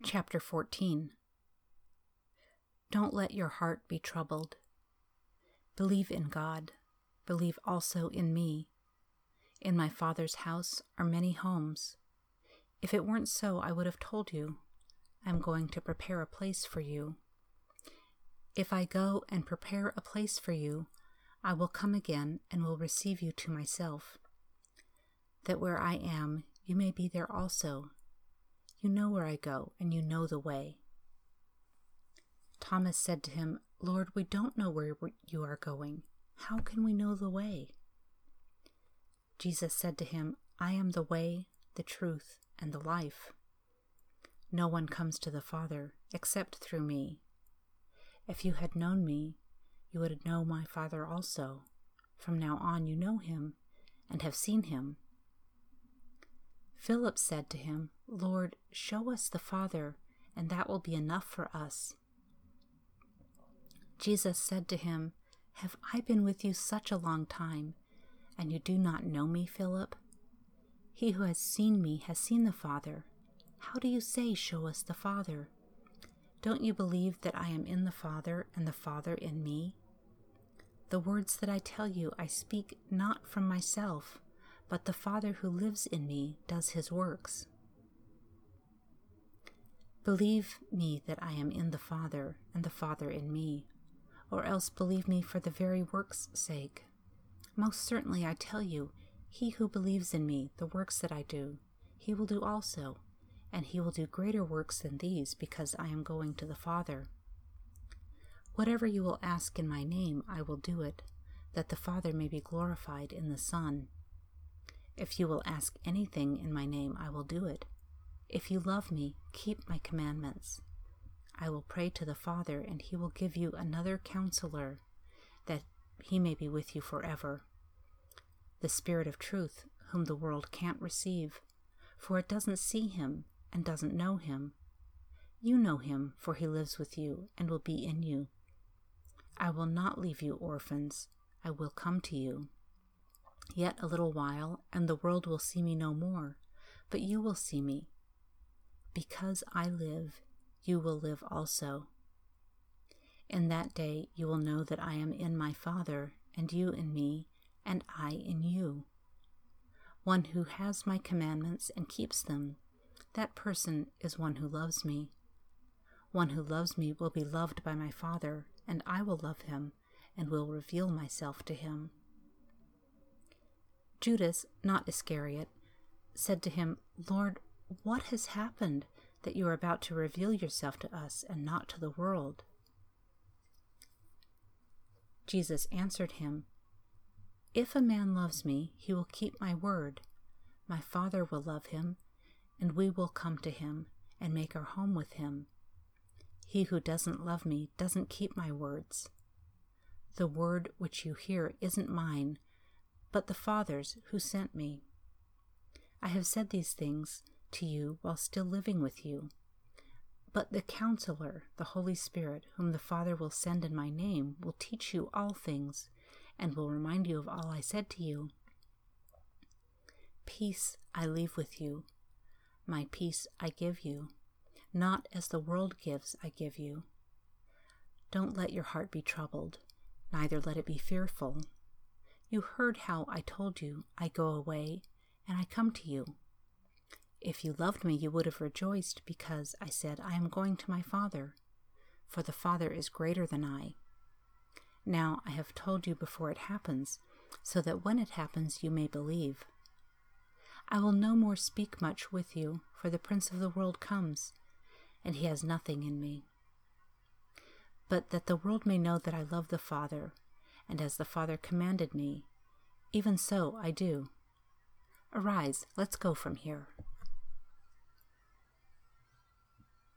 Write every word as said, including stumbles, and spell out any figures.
Chapter fourteen. Don't let your heart be troubled. Believe in God. Believe also in me. In my Father's house are many homes. If it weren't so, I would have told you. I am going to prepare a place for you. If I go and prepare a place for you, I will come again and will receive you to myself, that where I am, you may be there also. You know where I go, and you know the way. Thomas said to him, Lord, we don't know where you are going. How can we know the way? Jesus said to him, I am the way, the truth, and the life. No one comes to the Father except through me. If you had known me, you would know my Father also. From now on you know him and have seen him. Philip said to him, Lord, show us the Father, and that will be enough for us. Jesus said to him, Have I been with you such a long time, and you do not know me, Philip? He who has seen me has seen the Father. How do you say, Show us the Father? Don't you believe that I am in the Father, and the Father in me? The words that I tell you I speak not from myself, but the Father who lives in me does his works. Believe me that I am in the Father, and the Father in me, or else believe me for the very works' sake. Most certainly I tell you, he who believes in me, the works that I do, he will do also, and he will do greater works than these, because I am going to the Father. Whatever you will ask in my name, I will do it, that the Father may be glorified in the Son. If you will ask anything in my name, I will do it. If you love me, keep my commandments. I will pray to the Father, and he will give you another counselor, that he may be with you forever. The Spirit of truth, whom the world can't receive, for it doesn't see him and doesn't know him. You know him, for he lives with you and will be in you. I will not leave you orphans. I will come to you. Yet a little while, and the world will see me no more, but you will see me. Because I live, you will live also. In that day you will know that I am in my Father, and you in me, and I in you. One who has my commandments and keeps them, that person is one who loves me. One who loves me will be loved by my Father, and I will love him, and will reveal myself to him. Judas, not Iscariot, said to him, Lord, what has happened that you are about to reveal yourself to us and not to the world? Jesus answered him, If a man loves me, he will keep my word. My Father will love him, and we will come to him and make our home with him. He who doesn't love me doesn't keep my words. The word which you hear isn't mine, but the Father's who sent me. I have said these things to you while still living with you. But the Counselor, the Holy Spirit, whom the Father will send in my name, will teach you all things, and will remind you of all I said to you. Peace I leave with you. My peace I give you. Not as the world gives I give you. Don't let your heart be troubled, neither let it be fearful. You heard how I told you, I go away, and I come to you. If you loved me, you would have rejoiced, because I said, I am going to my Father, for the Father is greater than I. Now I have told you before it happens, so that when it happens you may believe. I will no more speak much with you, for the Prince of the world comes, and he has nothing in me. But that the world may know that I love the Father, and as the Father commanded me, even so I do. Arise, let's go from here.